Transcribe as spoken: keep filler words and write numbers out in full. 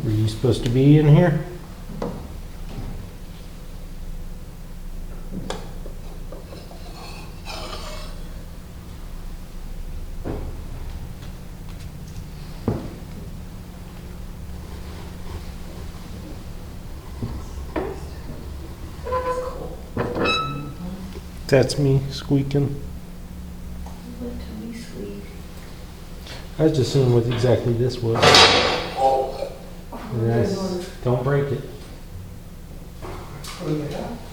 Were you supposed to be in here? That's me squeaking. Let Tony squeak. I was just seeing what exactly this was. Oh, Yes. Don't break it. What do they have?